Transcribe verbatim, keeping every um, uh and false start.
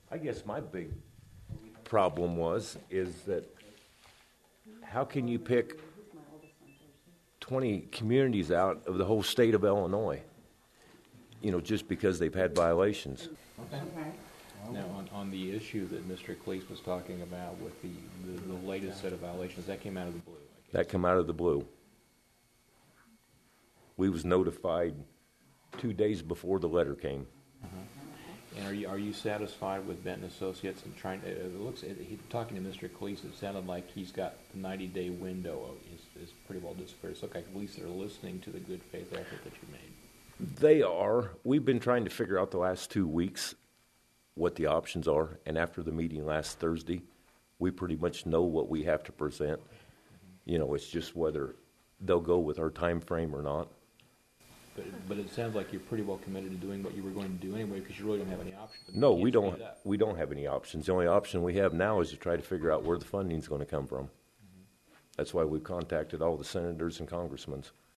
I guess my big problem was, is that how can you pick twenty communities out of the whole state of Illinois, you know, just because they've had violations? Okay. Now, on, on the issue that Mister Cleese was talking about with the, the, the latest set of violations, that came out of the blue, I guess. That come out of the blue. We was notified two days before the letter came. Uh-huh. And are you are you satisfied with Benton Associates and trying? To, it looks it, he, talking to Mister Cleese, it sounded like he's got the ninety-day window is is pretty well disappeared. It's like at least they're listening to the good faith effort that you made. They are. We've been trying to figure out the last two weeks what the options are, and after the meeting last Thursday, we pretty much know what we have to present. Mm-hmm. You know, it's just whether they'll go with our time frame or not. But, but it sounds like you're pretty well committed to doing what you were going to do anyway, because you really don't have any options. No, we don't. We don't have any options. The only option we have now is to try to figure out where the funding is going to come from. Mm-hmm. That's why we've contacted all the senators and congressmen.